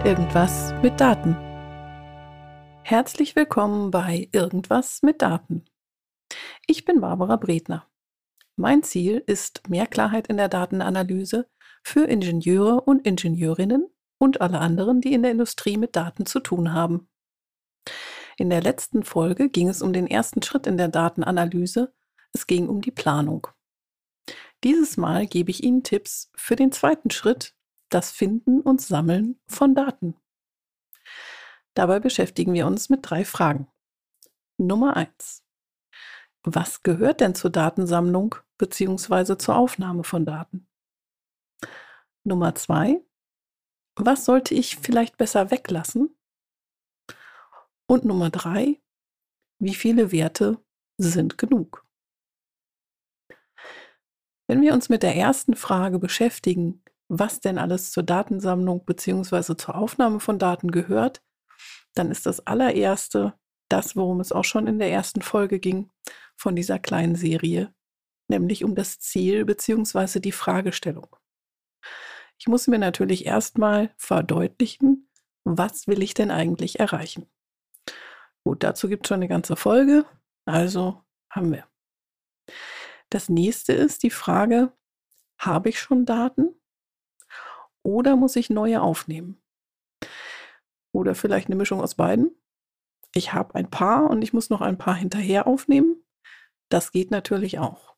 Irgendwas mit Daten. Herzlich willkommen bei Irgendwas mit Daten. Ich bin Barbara Bredner. Mein Ziel ist mehr Klarheit in der Datenanalyse für Ingenieure und Ingenieurinnen und alle anderen, die in der Industrie mit Daten zu tun haben. In der letzten Folge ging es um den ersten Schritt in der Datenanalyse. Es ging um die Planung. Dieses Mal gebe ich Ihnen Tipps für den zweiten Schritt, das Finden und Sammeln von Daten. Dabei beschäftigen wir uns mit 3 Fragen. Nummer 1. Was gehört denn zur Datensammlung bzw. zur Aufnahme von Daten? Nummer 2. Was sollte ich vielleicht besser weglassen? Und Nummer 3. Wie viele Werte sind genug? Wenn wir uns mit der ersten Frage beschäftigen, was denn alles zur Datensammlung bzw. zur Aufnahme von Daten gehört, dann ist das allererste das, worum es auch schon in der ersten Folge ging von dieser kleinen Serie, nämlich um das Ziel bzw. die Fragestellung. Ich muss mir natürlich erstmal verdeutlichen, was will ich denn eigentlich erreichen? Gut, dazu gibt es schon eine ganze Folge, also haben wir. Das nächste ist die Frage, habe ich schon Daten oder muss ich neue aufnehmen? Oder vielleicht eine Mischung aus beiden. Ich habe ein paar und ich muss noch ein paar hinterher aufnehmen. Das geht natürlich auch.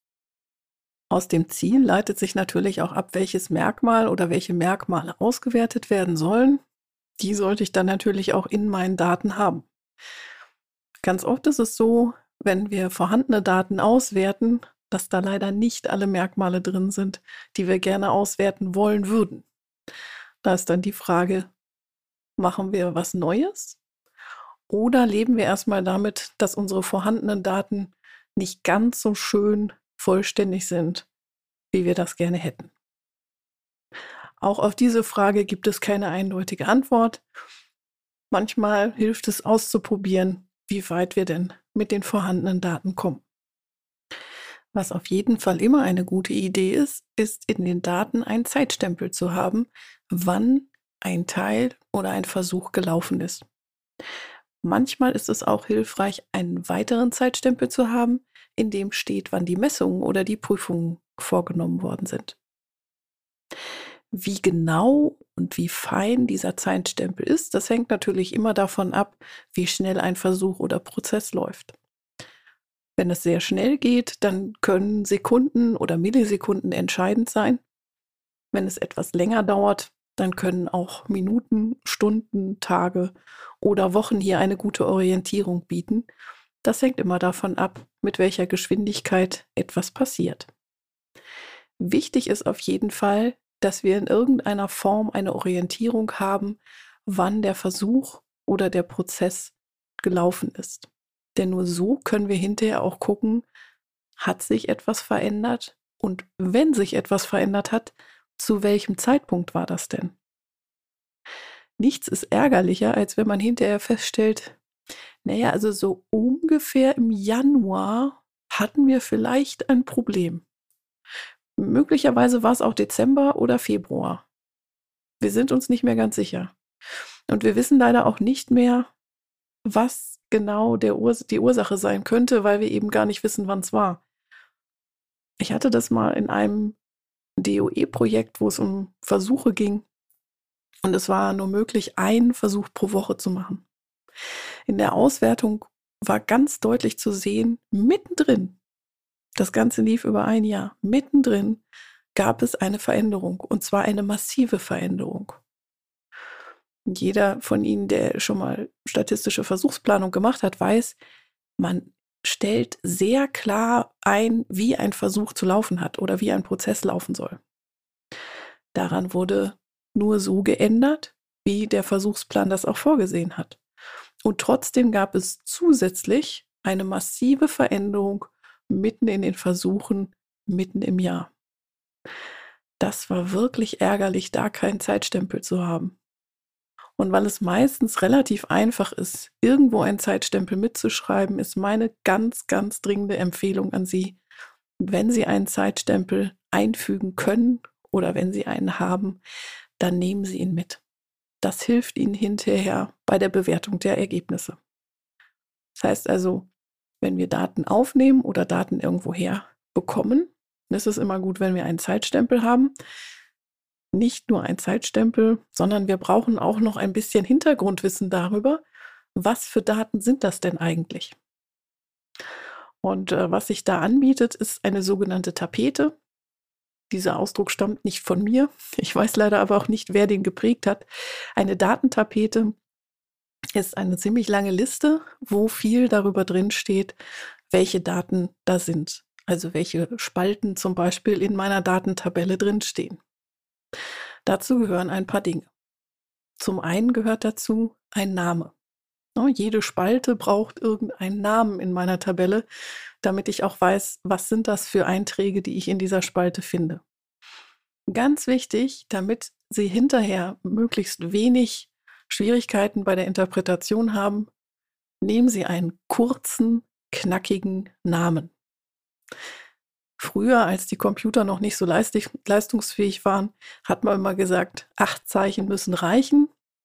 Aus dem Ziel leitet sich natürlich auch ab, welches Merkmal oder welche Merkmale ausgewertet werden sollen. Die sollte ich dann natürlich auch in meinen Daten haben. Ganz oft ist es so, wenn wir vorhandene Daten auswerten, dass da leider nicht alle Merkmale drin sind, die wir gerne auswerten wollen würden. Da ist dann die Frage, machen wir was Neues? Oder leben wir erstmal damit, dass unsere vorhandenen Daten nicht ganz so schön vollständig sind, wie wir das gerne hätten? Auch auf diese Frage gibt es keine eindeutige Antwort. Manchmal hilft es auszuprobieren, wie weit wir denn mit den vorhandenen Daten kommen. Was auf jeden Fall immer eine gute Idee ist, ist in den Daten einen Zeitstempel zu haben, wann ein Teil oder ein Versuch gelaufen ist. Manchmal ist es auch hilfreich, einen weiteren Zeitstempel zu haben, in dem steht, wann die Messungen oder die Prüfungen vorgenommen worden sind. Wie genau und wie fein dieser Zeitstempel ist, das hängt natürlich immer davon ab, wie schnell ein Versuch oder Prozess läuft. Wenn es sehr schnell geht, dann können Sekunden oder Millisekunden entscheidend sein. Wenn es etwas länger dauert, dann können auch Minuten, Stunden, Tage oder Wochen hier eine gute Orientierung bieten. Das hängt immer davon ab, mit welcher Geschwindigkeit etwas passiert. Wichtig ist auf jeden Fall, dass wir in irgendeiner Form eine Orientierung haben, wann der Versuch oder der Prozess gelaufen ist. Denn nur so können wir hinterher auch gucken, hat sich etwas verändert? Und wenn sich etwas verändert hat, zu welchem Zeitpunkt war das denn? Nichts ist ärgerlicher, als wenn man hinterher feststellt, naja, also so ungefähr im Januar hatten wir vielleicht ein Problem. Möglicherweise war es auch Dezember oder Februar. Wir sind uns nicht mehr ganz sicher. Und wir wissen leider auch nicht mehr, was genau die Ursache sein könnte, weil wir eben gar nicht wissen, wann es war. Ich hatte das mal in einem DOE-Projekt, wo es um Versuche ging. Und es war nur möglich, einen Versuch pro Woche zu machen. In der Auswertung war ganz deutlich zu sehen, mittendrin, das Ganze lief über ein Jahr, mittendrin gab es eine Veränderung, und zwar eine massive Veränderung. Und jeder von Ihnen, der schon mal statistische Versuchsplanung gemacht hat, weiß, man stellt sehr klar ein, wie ein Versuch zu laufen hat oder wie ein Prozess laufen soll. Daran wurde nur so geändert, wie der Versuchsplan das auch vorgesehen hat. Und trotzdem gab es zusätzlich eine massive Veränderung mitten in den Versuchen, mitten im Jahr. Das war wirklich ärgerlich, da keinen Zeitstempel zu haben. Und weil es meistens relativ einfach ist, irgendwo einen Zeitstempel mitzuschreiben, ist meine ganz, ganz dringende Empfehlung an Sie, wenn Sie einen Zeitstempel einfügen können oder wenn Sie einen haben, dann nehmen Sie ihn mit. Das hilft Ihnen hinterher bei der Bewertung der Ergebnisse. Das heißt also, wenn wir Daten aufnehmen oder Daten irgendwoher bekommen, ist es immer gut, wenn wir einen Zeitstempel haben. Nicht nur ein Zeitstempel, sondern wir brauchen auch noch ein bisschen Hintergrundwissen darüber, was für Daten sind das denn eigentlich? Und was sich da anbietet, ist eine sogenannte Tapete. Dieser Ausdruck stammt nicht von mir. Ich weiß leider aber auch nicht, wer den geprägt hat. Eine Datentapete ist eine ziemlich lange Liste, wo viel darüber drin steht, welche Daten da sind. Also welche Spalten zum Beispiel in meiner Datentabelle drin stehen. Dazu gehören ein paar Dinge. Zum einen gehört dazu ein Name. Jede Spalte braucht irgendeinen Namen in meiner Tabelle, damit ich auch weiß, was sind das für Einträge, die ich in dieser Spalte finde. Ganz wichtig, damit Sie hinterher möglichst wenig Schwierigkeiten bei der Interpretation haben, nehmen Sie einen kurzen, knackigen Namen. Früher, als die Computer noch nicht so leistungsfähig waren, hat man immer gesagt, 8 Zeichen müssen reichen.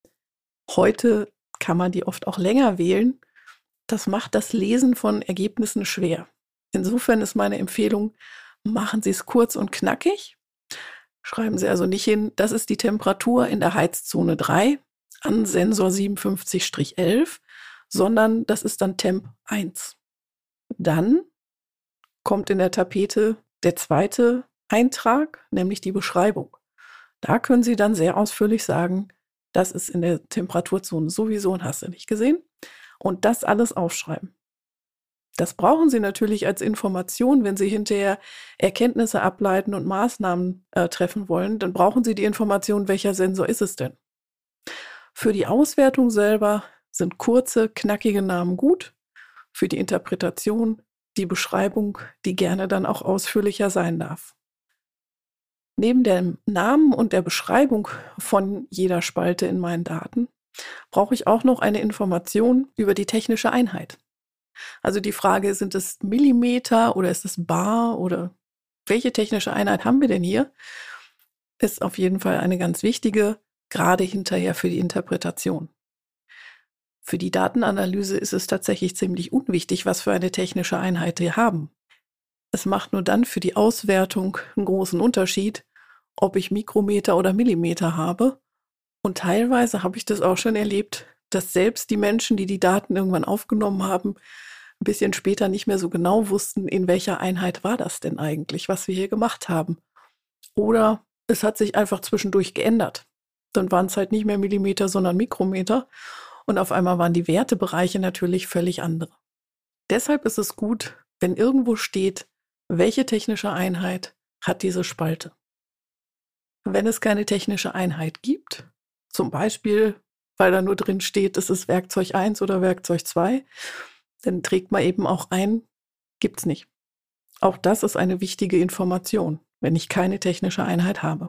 Heute kann man die oft auch länger wählen. Das macht das Lesen von Ergebnissen schwer. Insofern ist meine Empfehlung, machen Sie es kurz und knackig. Schreiben Sie also nicht hin, das ist die Temperatur in der Heizzone 3 an Sensor 57-11, sondern das ist dann Temp 1. Dann kommt in der Tapete der zweite Eintrag, nämlich die Beschreibung. Da können Sie dann sehr ausführlich sagen, das ist in der Temperaturzone sowieso und hast du nicht gesehen. Und das alles aufschreiben. Das brauchen Sie natürlich als Information, wenn Sie hinterher Erkenntnisse ableiten und Maßnahmen treffen wollen. Dann brauchen Sie die Information, welcher Sensor ist es denn. Für die Auswertung selber sind kurze, knackige Namen gut. Für die Interpretation die Beschreibung, die gerne dann auch ausführlicher sein darf. Neben dem Namen und der Beschreibung von jeder Spalte in meinen Daten brauche ich auch noch eine Information über die technische Einheit. Also die Frage, sind es Millimeter oder ist es Bar oder welche technische Einheit haben wir denn hier? Ist auf jeden Fall eine ganz wichtige, gerade hinterher für die Interpretation. Für die Datenanalyse ist es tatsächlich ziemlich unwichtig, was für eine technische Einheit wir haben. Es macht nur dann für die Auswertung einen großen Unterschied, ob ich Mikrometer oder Millimeter habe. Und teilweise habe ich das auch schon erlebt, dass selbst die Menschen, die die Daten irgendwann aufgenommen haben, ein bisschen später nicht mehr so genau wussten, in welcher Einheit war das denn eigentlich, was wir hier gemacht haben. Oder es hat sich einfach zwischendurch geändert. Dann waren es halt nicht mehr Millimeter, sondern Mikrometer. Und auf einmal waren die Wertebereiche natürlich völlig andere. Deshalb ist es gut, wenn irgendwo steht, welche technische Einheit hat diese Spalte. Wenn es keine technische Einheit gibt, zum Beispiel, weil da nur drin steht, es ist Werkzeug 1 oder Werkzeug 2, dann trägt man eben auch ein, gibt's nicht. Auch das ist eine wichtige Information, wenn ich keine technische Einheit habe.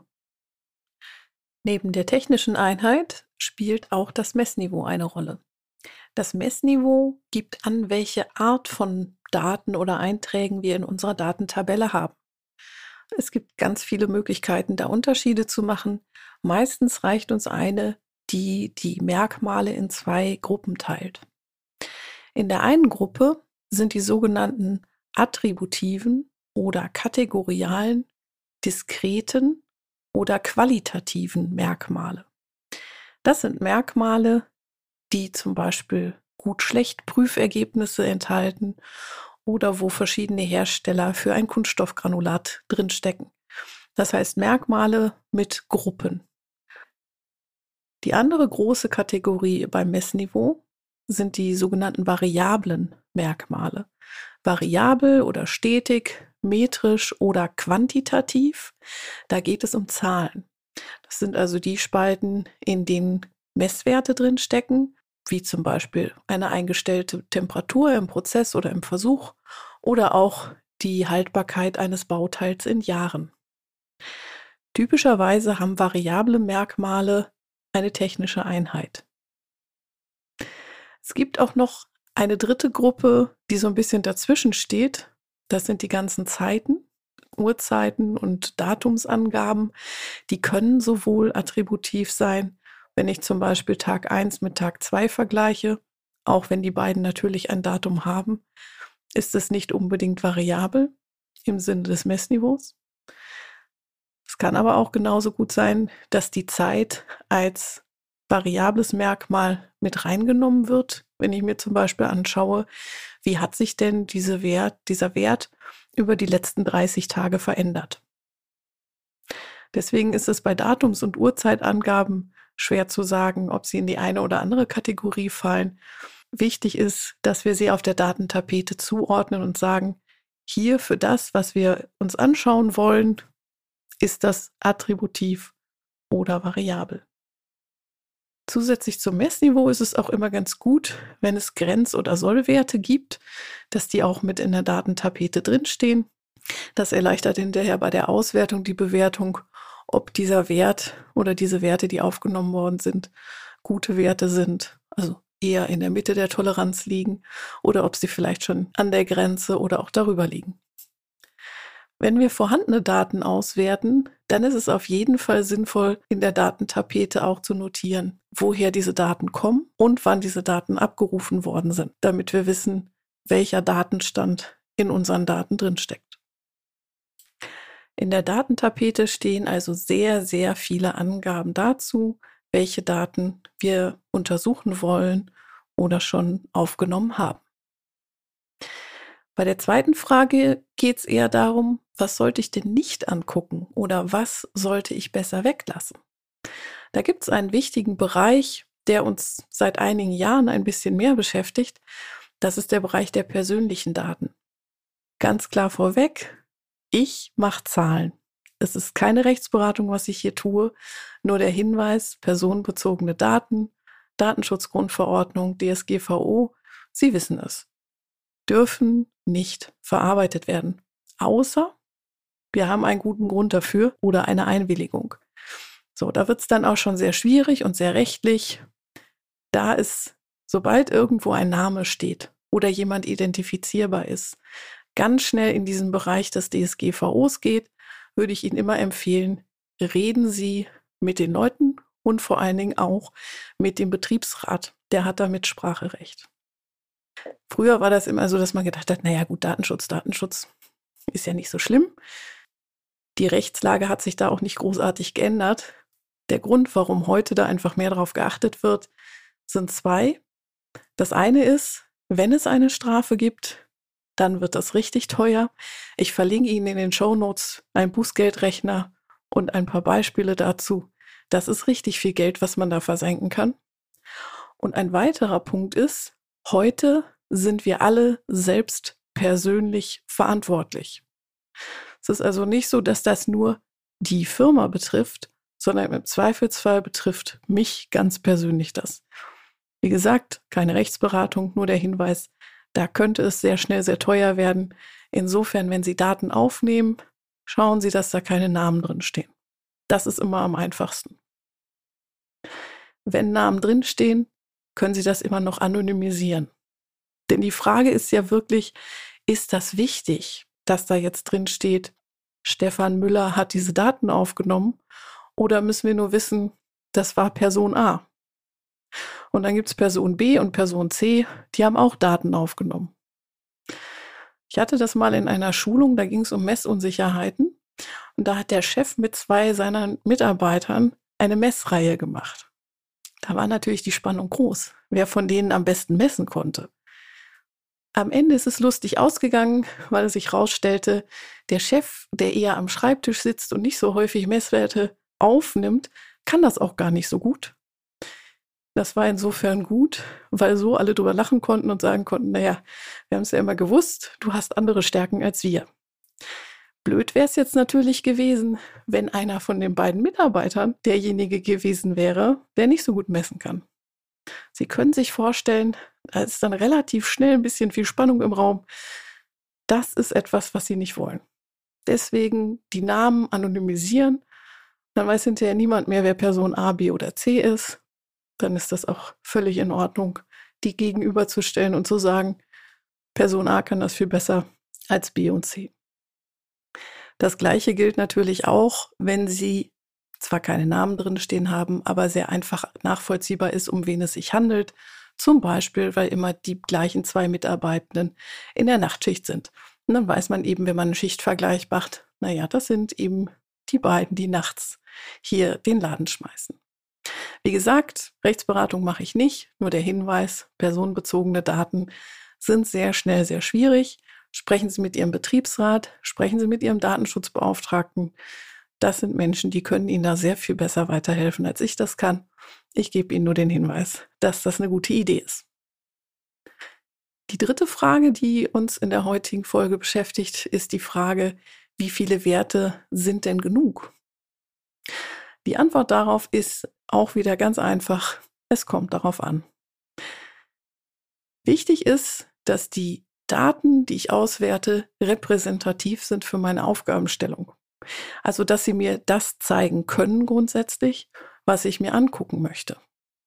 Neben der technischen Einheit spielt auch das Messniveau eine Rolle. Das Messniveau gibt an, welche Art von Daten oder Einträgen wir in unserer Datentabelle haben. Es gibt ganz viele Möglichkeiten, da Unterschiede zu machen. Meistens reicht uns eine, die die Merkmale in 2 Gruppen teilt. In der einen Gruppe sind die sogenannten attributiven oder kategorialen, diskreten oder qualitativen Merkmale. Das sind Merkmale, die zum Beispiel Gut-Schlecht-Prüfergebnisse enthalten oder wo verschiedene Hersteller für ein Kunststoffgranulat drinstecken. Das heißt Merkmale mit Gruppen. Die andere große Kategorie beim Messniveau sind die sogenannten variablen Merkmale. Variabel oder stetig, metrisch oder quantitativ, da geht es um Zahlen. Das sind also die Spalten, in denen Messwerte drin stecken, wie zum Beispiel eine eingestellte Temperatur im Prozess oder im Versuch oder auch die Haltbarkeit eines Bauteils in Jahren. Typischerweise haben variable Merkmale eine technische Einheit. Es gibt auch noch eine dritte Gruppe, die so ein bisschen dazwischen steht. Das sind die ganzen Zeiten, Uhrzeiten und Datumsangaben. Die können sowohl attributiv sein Wenn ich zum Beispiel Tag 1 mit Tag 2 vergleiche, auch wenn die beiden natürlich ein Datum haben, ist es nicht unbedingt variabel im Sinne des Messniveaus. Es kann aber auch genauso gut sein, dass die Zeit als variables Merkmal mit reingenommen wird. Wenn ich mir zum Beispiel anschaue, wie hat sich denn dieser Wert über die letzten 30 Tage verändert. Deswegen ist es bei Datums- und Uhrzeitangaben schwer zu sagen, ob sie in die eine oder andere Kategorie fallen. Wichtig ist, dass wir sie auf der Datentapete zuordnen und sagen, hier für das, was wir uns anschauen wollen, ist das attributiv oder variabel. Zusätzlich zum Messniveau ist es auch immer ganz gut, wenn es Grenz- oder Sollwerte gibt, dass die auch mit in der Datentapete drinstehen. Das erleichtert hinterher bei der Auswertung die Bewertung, ob dieser Wert oder diese Werte, die aufgenommen worden sind, gute Werte sind, also eher in der Mitte der Toleranz liegen oder ob sie vielleicht schon an der Grenze oder auch darüber liegen. Wenn wir vorhandene Daten auswerten, dann ist es auf jeden Fall sinnvoll, in der Datentapete auch zu notieren, woher diese Daten kommen und wann diese Daten abgerufen worden sind, damit wir wissen, welcher Datenstand in unseren Daten drinsteckt. In der Datentapete stehen also sehr, sehr viele Angaben dazu, welche Daten wir untersuchen wollen oder schon aufgenommen haben. Bei der zweiten Frage geht es eher darum, was sollte ich denn nicht angucken oder was sollte ich besser weglassen? Da gibt es einen wichtigen Bereich, der uns seit einigen Jahren ein bisschen mehr beschäftigt. Das ist der Bereich der persönlichen Daten. Ganz klar vorweg, ich mache Zahlen. Es ist keine Rechtsberatung, was ich hier tue, nur der Hinweis, personenbezogene Daten, Datenschutzgrundverordnung, DSGVO, Sie wissen es, dürfen nicht verarbeitet werden, außer wir haben einen guten Grund dafür oder eine Einwilligung. So, da wird es dann auch schon sehr schwierig und sehr rechtlich. Da ist, sobald irgendwo ein Name steht oder jemand identifizierbar ist, ganz schnell in diesen Bereich des DSGVOs geht, würde ich Ihnen immer empfehlen, reden Sie mit den Leuten und vor allen Dingen auch mit dem Betriebsrat. Der hat da Mitspracherecht. Früher war das immer so, dass man gedacht hat, naja gut, Datenschutz ist ja nicht so schlimm. Die Rechtslage hat sich da auch nicht großartig geändert. Der Grund, warum heute da einfach mehr drauf geachtet wird, sind zwei. Das eine ist, wenn es eine Strafe gibt, dann wird das richtig teuer. Ich verlinke Ihnen in den Shownotes einen Bußgeldrechner und ein paar Beispiele dazu. Das ist richtig viel Geld, was man da versenken kann. Und ein weiterer Punkt ist, heute sind wir alle selbst persönlich verantwortlich. Es ist also nicht so, dass das nur die Firma betrifft, sondern im Zweifelsfall betrifft mich ganz persönlich das. Wie gesagt, keine Rechtsberatung, nur der Hinweis, da könnte es sehr schnell sehr teuer werden. Insofern, wenn Sie Daten aufnehmen, schauen Sie, dass da keine Namen drinstehen. Das ist immer am einfachsten. Wenn Namen drinstehen, können Sie das immer noch anonymisieren. Denn die Frage ist ja wirklich, ist das wichtig, dass da jetzt drin steht, Stefan Müller hat diese Daten aufgenommen, oder müssen wir nur wissen, das war Person A? Und dann gibt es Person B und Person C, die haben auch Daten aufgenommen. Ich hatte das mal in einer Schulung, da ging es um Messunsicherheiten und da hat der Chef mit 2 seiner Mitarbeitern eine Messreihe gemacht. Da war natürlich die Spannung groß, wer von denen am besten messen konnte. Am Ende ist es lustig ausgegangen, weil es sich herausstellte, der Chef, der eher am Schreibtisch sitzt und nicht so häufig Messwerte aufnimmt, kann das auch gar nicht so gut. Das war insofern gut, weil so alle drüber lachen konnten und sagen konnten, naja, wir haben es ja immer gewusst, du hast andere Stärken als wir. Blöd wäre es jetzt natürlich gewesen, wenn einer von den beiden Mitarbeitern derjenige gewesen wäre, der nicht so gut messen kann. Sie können sich vorstellen, da ist dann relativ schnell ein bisschen viel Spannung im Raum. Das ist etwas, was Sie nicht wollen. Deswegen die Namen anonymisieren. Dann weiß hinterher niemand mehr, wer Person A, B oder C ist. Dann ist das auch völlig in Ordnung, die gegenüberzustellen und zu sagen, Person A kann das viel besser als B und C. Das Gleiche gilt natürlich auch, wenn Sie zwar keine Namen drin stehen haben, aber sehr einfach nachvollziehbar ist, um wen es sich handelt. Zum Beispiel, weil immer die gleichen 2 Mitarbeitenden in der Nachtschicht sind. Und dann weiß man eben, wenn man einen Schichtvergleich macht, naja, das sind eben die beiden, die nachts hier den Laden schmeißen. Wie gesagt, Rechtsberatung mache ich nicht, nur der Hinweis, personenbezogene Daten sind sehr schnell sehr schwierig. Sprechen Sie mit Ihrem Betriebsrat, sprechen Sie mit Ihrem Datenschutzbeauftragten. Das sind Menschen, die können Ihnen da sehr viel besser weiterhelfen, als ich das kann. Ich gebe Ihnen nur den Hinweis, dass das eine gute Idee ist. Die dritte Frage, die uns in der heutigen Folge beschäftigt, ist die Frage, wie viele Werte sind denn genug? Die Antwort darauf ist auch wieder ganz einfach, es kommt darauf an. Wichtig ist, dass die Daten, die ich auswerte, repräsentativ sind für meine Aufgabenstellung. Also, dass sie mir das zeigen können grundsätzlich, was ich mir angucken möchte.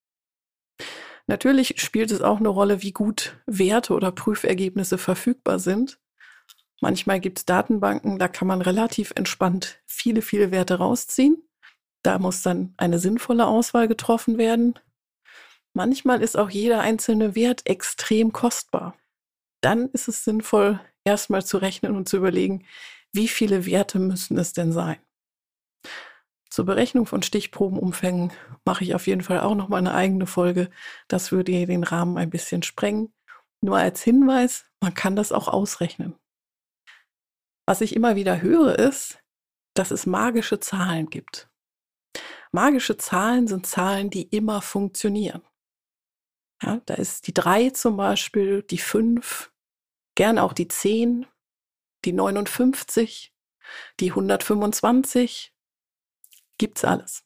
Natürlich spielt es auch eine Rolle, wie gut Werte oder Prüfergebnisse verfügbar sind. Manchmal gibt es Datenbanken, da kann man relativ entspannt viele, viele Werte rausziehen. Da muss dann eine sinnvolle Auswahl getroffen werden. Manchmal ist auch jeder einzelne Wert extrem kostbar. Dann ist es sinnvoll, erstmal zu rechnen und zu überlegen, wie viele Werte müssen es denn sein? Zur Berechnung von Stichprobenumfängen mache ich auf jeden Fall auch nochmal eine eigene Folge. Das würde hier den Rahmen ein bisschen sprengen. Nur als Hinweis, man kann das auch ausrechnen. Was ich immer wieder höre, ist, dass es magische Zahlen gibt. Magische Zahlen sind Zahlen, die immer funktionieren. Ja, da ist die 3 zum Beispiel, die 5, gerne auch die 10, die 59, die 125, gibt's alles.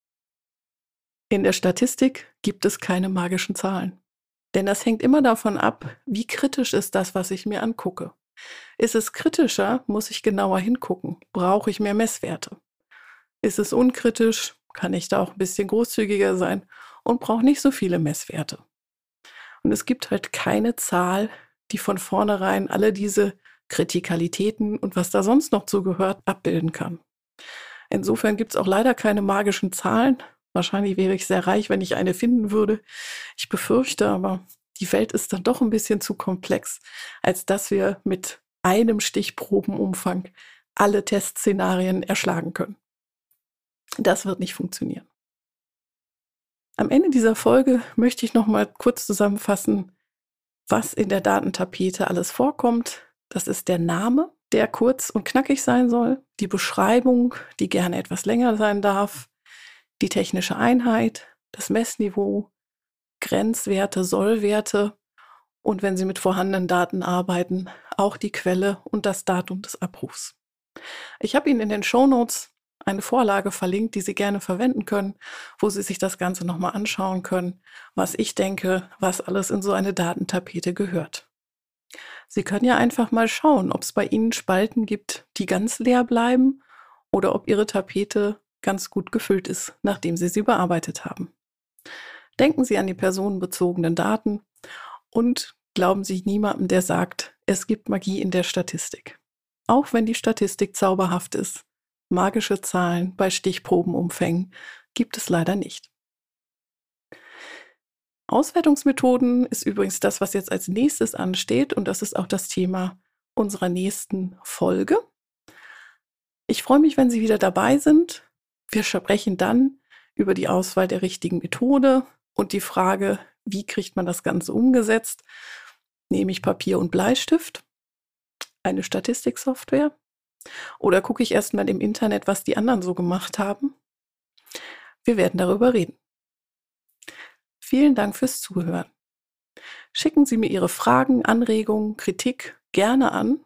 In der Statistik gibt es keine magischen Zahlen. Denn das hängt immer davon ab, wie kritisch ist das, was ich mir angucke. Ist es kritischer, muss ich genauer hingucken. Brauche ich mehr Messwerte? Ist es unkritisch, kann ich da auch ein bisschen großzügiger sein und brauche nicht so viele Messwerte. Und es gibt halt keine Zahl, die von vornherein alle diese Kritikalitäten und was da sonst noch zugehört, abbilden kann. Insofern gibt es auch leider keine magischen Zahlen. Wahrscheinlich wäre ich sehr reich, wenn ich eine finden würde. Ich befürchte aber, die Welt ist dann doch ein bisschen zu komplex, als dass wir mit einem Stichprobenumfang alle Testszenarien erschlagen können. Das wird nicht funktionieren. Am Ende dieser Folge möchte ich noch mal kurz zusammenfassen, was in der Datentapete alles vorkommt. Das ist der Name, der kurz und knackig sein soll, die Beschreibung, die gerne etwas länger sein darf, die technische Einheit, das Messniveau, Grenzwerte, Sollwerte und wenn Sie mit vorhandenen Daten arbeiten, auch die Quelle und das Datum des Abrufs. Ich habe Ihnen in den Shownotes eine Vorlage verlinkt, die Sie gerne verwenden können, wo Sie sich das Ganze nochmal anschauen können, was ich denke, was alles in so eine Datentapete gehört. Sie können ja einfach mal schauen, ob es bei Ihnen Spalten gibt, die ganz leer bleiben oder ob Ihre Tapete ganz gut gefüllt ist, nachdem Sie sie bearbeitet haben. Denken Sie an die personenbezogenen Daten und glauben Sie niemandem, der sagt, es gibt Magie in der Statistik. Auch wenn die Statistik zauberhaft ist, magische Zahlen bei Stichprobenumfängen gibt es leider nicht. Auswertungsmethoden ist übrigens das, was jetzt als nächstes ansteht und das ist auch das Thema unserer nächsten Folge. Ich freue mich, wenn Sie wieder dabei sind. Wir sprechen dann über die Auswahl der richtigen Methode und die Frage, wie kriegt man das Ganze umgesetzt? Nehme ich Papier und Bleistift, eine Statistiksoftware? Oder gucke ich erstmal im Internet, was die anderen so gemacht haben? Wir werden darüber reden. Vielen Dank fürs Zuhören. Schicken Sie mir Ihre Fragen, Anregungen, Kritik gerne an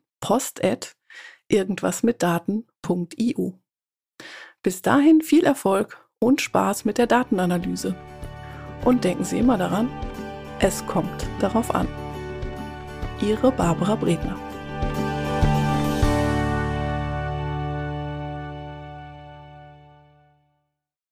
post@irgendwasmitdaten.io. Bis dahin viel Erfolg und Spaß mit der Datenanalyse. Und denken Sie immer daran, es kommt darauf an. Ihre Barbara Bredner.